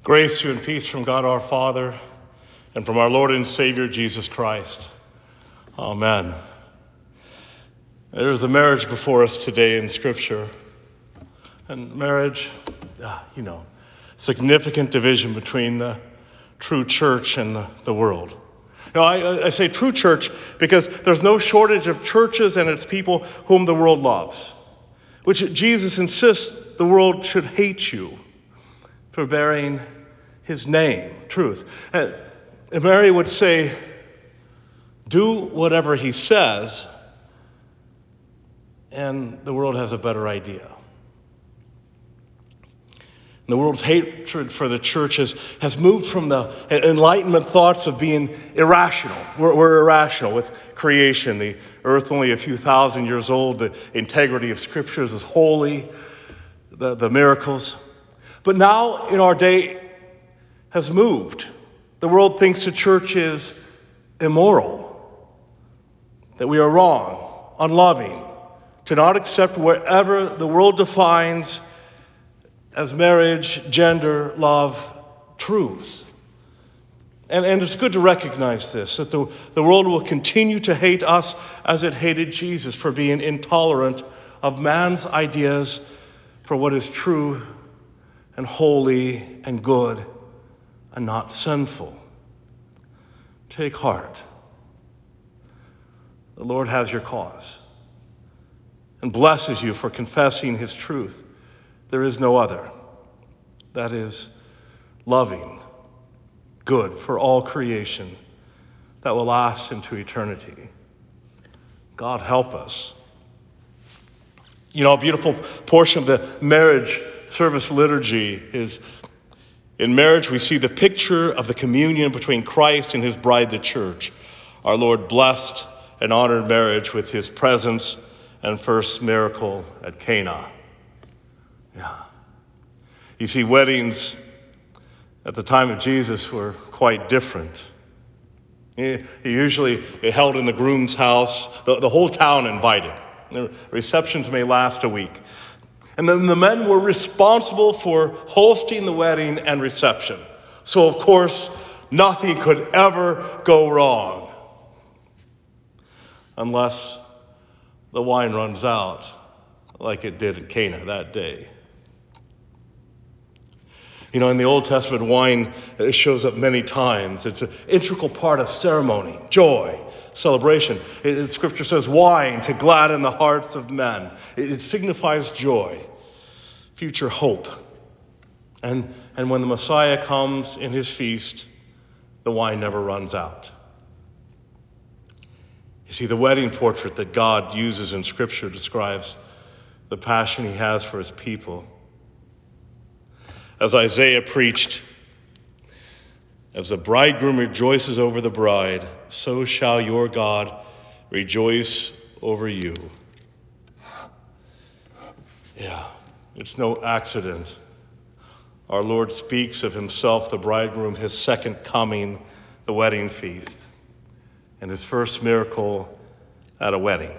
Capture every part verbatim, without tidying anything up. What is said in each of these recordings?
Grace to you and peace from God our Father and from our Lord and Savior Jesus Christ. Amen. There is a marriage before us today in Scripture. And marriage, you know, significant division between the true church and the, the world. You know, I, I say true church because there's no shortage of churches and its people whom the world loves, which Jesus insists the world should hate you for bearing his name, truth. And Mary would say, do whatever he says, and the world has a better idea. The world's hatred for the church has, has moved from the Enlightenment thoughts of being irrational. We're, we're irrational with creation. The earth only a few thousand years old. The integrity of scriptures is holy. The, the miracles. But now in our day has moved. The world thinks the church is immoral. That we are wrong, unloving. To not accept whatever the world defines as marriage, gender, love, truth. And, and it's good to recognize this, that the, the world will continue to hate us as it hated Jesus for being intolerant of man's ideas for what is true and holy and good and not sinful. Take heart. The Lord has your cause and blesses you for confessing his truth. There is no other. That is loving, good for all creation that will last into eternity. God help us. You know, a beautiful portion of the marriage service liturgy is, in marriage we see the picture of the communion between Christ and his bride, the church. Our Lord blessed and honored marriage with his presence and first miracle at Cana. Yeah. You see, weddings at the time of Jesus were quite different. He usually held in the groom's house, the, the whole town invited. The receptions may last a week. And then the men were responsible for hosting the wedding and reception. So, of course, nothing could ever go wrong. Unless the wine runs out, like it did at Cana that day. You know, in the Old Testament, wine shows up many times. It's an integral part of ceremony, joy, celebration. It, it, Scripture says wine to gladden the hearts of men. It, it signifies joy, future hope. And, and when the Messiah comes in his feast, the wine never runs out. You see, the wedding portrait that God uses in Scripture describes the passion he has for his people. As Isaiah preached, as the bridegroom rejoices over the bride, so shall your God rejoice over you. Yeah, it's no accident. Our Lord speaks of himself, the bridegroom, his second coming, the wedding feast, and his first miracle at a wedding.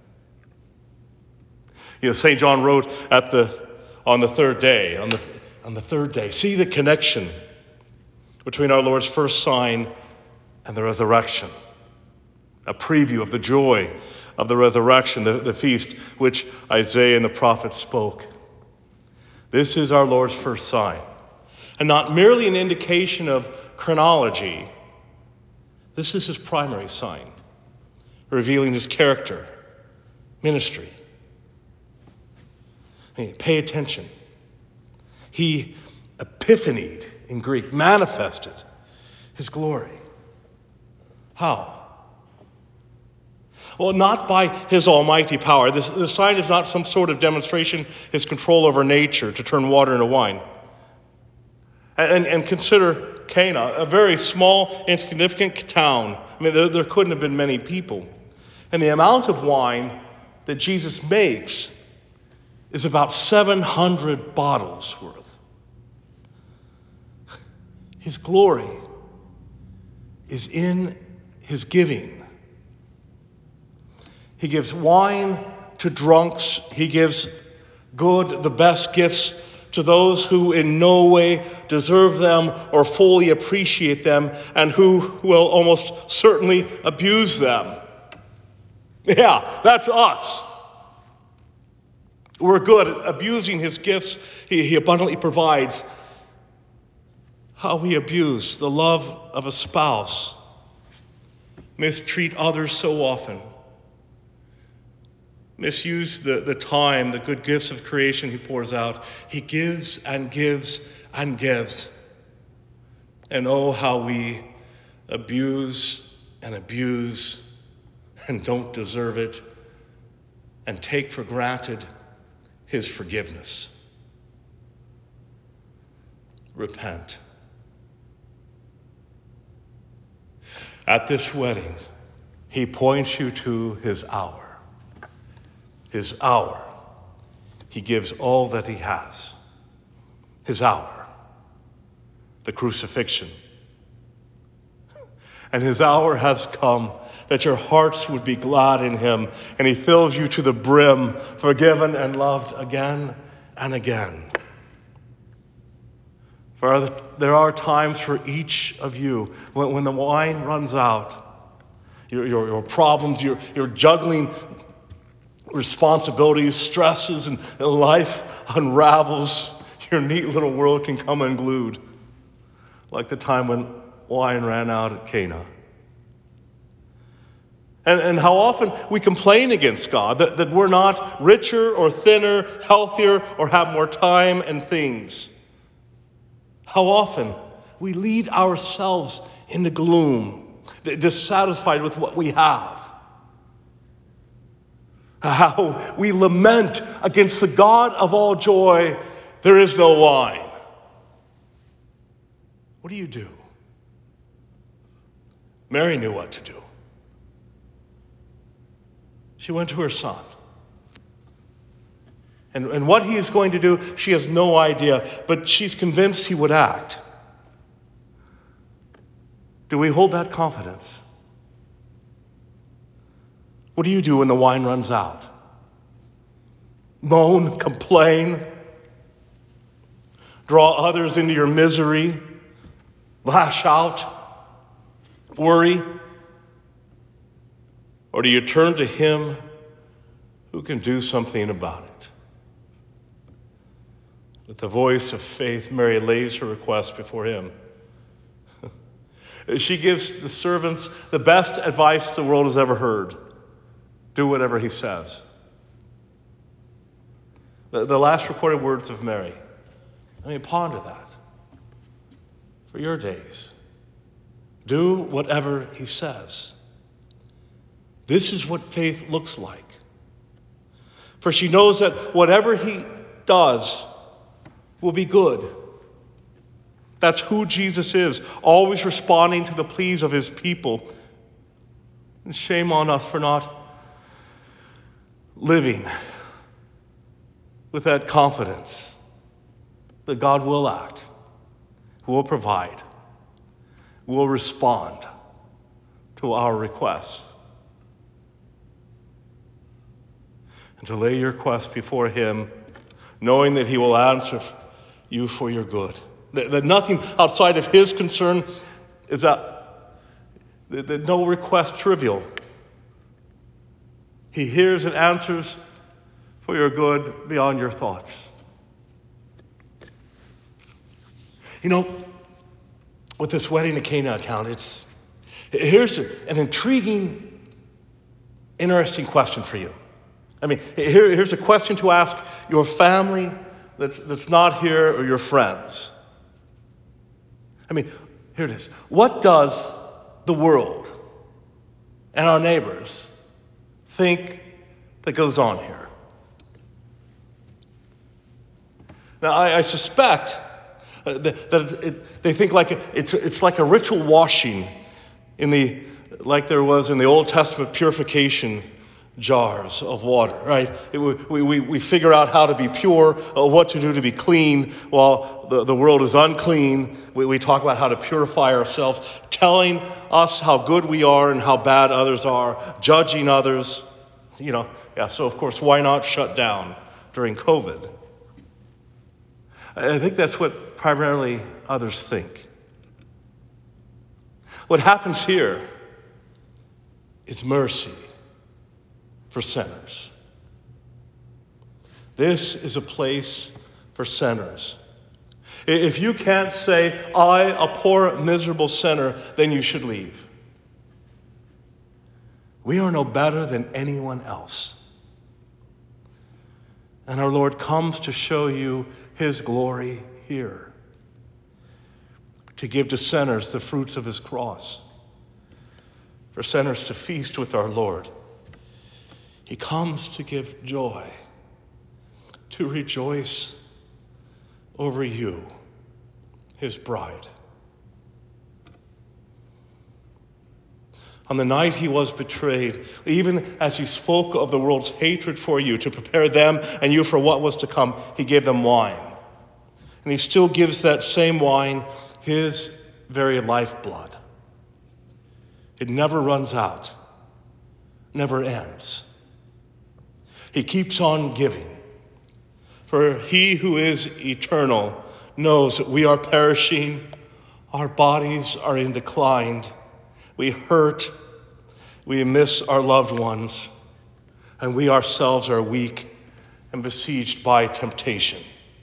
You know, Saint John wrote at the on the third day, on the on the third day, see the connection between our Lord's first sign and the resurrection. A preview of the joy of the resurrection, the, the feast which Isaiah and the prophets spoke. This is our Lord's first sign, and not merely an indication of chronology. This is his primary sign, revealing his character, ministry. Hey, pay attention. He epiphanied in Greek, manifested his glory. How? Well, not by his almighty power. This, the sign is not some sort of demonstration, his control over nature to turn water into wine. And, and, and consider Cana, a very small, insignificant town. I mean, there, there couldn't have been many people. And the amount of wine that Jesus makes is about seven hundred bottles worth. His glory is in his giving. He gives wine to drunks. He gives good, the best gifts to those who in no way deserve them or fully appreciate them, and who will almost certainly abuse them. Yeah, that's us. We're good at abusing his gifts he, he abundantly provides. How we abuse the love of a spouse, mistreat others so often, misuse the, the time, the good gifts of creation he pours out. He gives and gives and gives. And oh, how we abuse and abuse and don't deserve it and take for granted his forgiveness. Repent. At this wedding, he points you to his hour. His hour. He gives all that he has. His hour. The crucifixion. And his hour has come, that your hearts would be glad in him, and he fills you to the brim, forgiven and loved again and again. For there are times for each of you when, when the wine runs out, your, your, your problems, your, your juggling responsibilities, stresses, and, and life unravels, your neat little world can come unglued, like the time when wine ran out at Cana. And, and how often we complain against God, that, that we're not richer or thinner, healthier, or have more time and things. How often we lead ourselves into gloom, dissatisfied with what we have. How we lament against the God of all joy, there is no wine. What do you do? Mary knew what to do. She went to her son. And, and what he is going to do, she has no idea, but she's convinced he would act. Do we hold that confidence? What do you do when the wine runs out? Moan, complain, draw others into your misery, lash out, worry? Or do you turn to him who can do something about it? With the voice of faith, Mary lays her request before him. She gives the servants the best advice the world has ever heard. Do whatever he says. The, the last recorded words of Mary. I mean, ponder that for your days. Do whatever he says. This is what faith looks like. For she knows that whatever he does will be good. That's who Jesus is, always responding to the pleas of his people. And shame on us for not living with that confidence that God will act, will provide, will respond to our requests. And to lay your quest before him, knowing that he will answer you for your good. That, that nothing outside of his concern is that, that, that no request trivial. He hears and answers for your good beyond your thoughts. You know, with this wedding at Cana account, it's here's an intriguing, interesting question for you. I mean, here, here's a question to ask your family that's, that's not here or your friends. I mean, here it is. What does the world and our neighbors think that goes on here? Now, I, I suspect uh, that, that it, they think like a, it's it's like a ritual washing in the like there was in the Old Testament purification jars of water, right? It, we, we, we figure out how to be pure, uh, what to do to be clean, while the, the world is unclean. We, we talk about how to purify ourselves, telling us how good we are and how bad others are, judging others. You know, yeah, so of course, why not shut down during COVID? I think that's what primarily others think. What happens here is mercy for sinners. This is a place for sinners. If you can't say, I, a poor, miserable sinner, then you should leave. We are no better than anyone else. And our Lord comes to show you his glory here, to give to sinners the fruits of his cross, for sinners to feast with our Lord. He comes to give joy, to rejoice over you, his bride. On the night he was betrayed, even as he spoke of the world's hatred for you, to prepare them and you for what was to come, he gave them wine. And he still gives that same wine his very lifeblood. It never runs out, never ends. He keeps on giving. For he who is eternal knows that we are perishing, our bodies are in decline, we hurt, we miss our loved ones, and we ourselves are weak and besieged by temptation.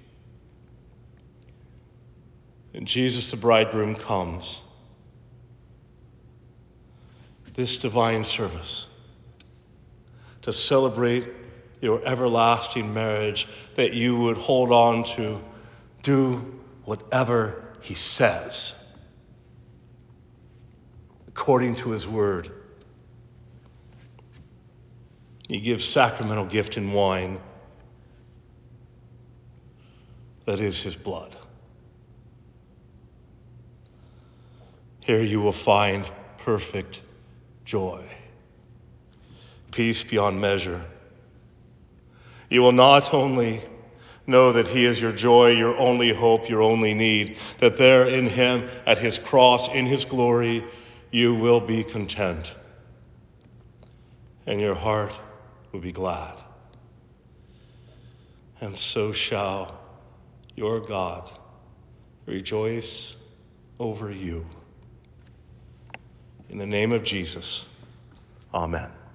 And Jesus the bridegroom comes. This divine service to celebrate your everlasting marriage, that you would hold on to, do whatever he says according to his word. He gives sacramental gift in wine, that is his blood. Here you will find perfect joy, peace beyond measure. You will not only know that he is your joy, your only hope, your only need, that there in him, at his cross, in his glory, you will be content, and your heart will be glad. And so shall your God rejoice over you. In the name of Jesus, amen.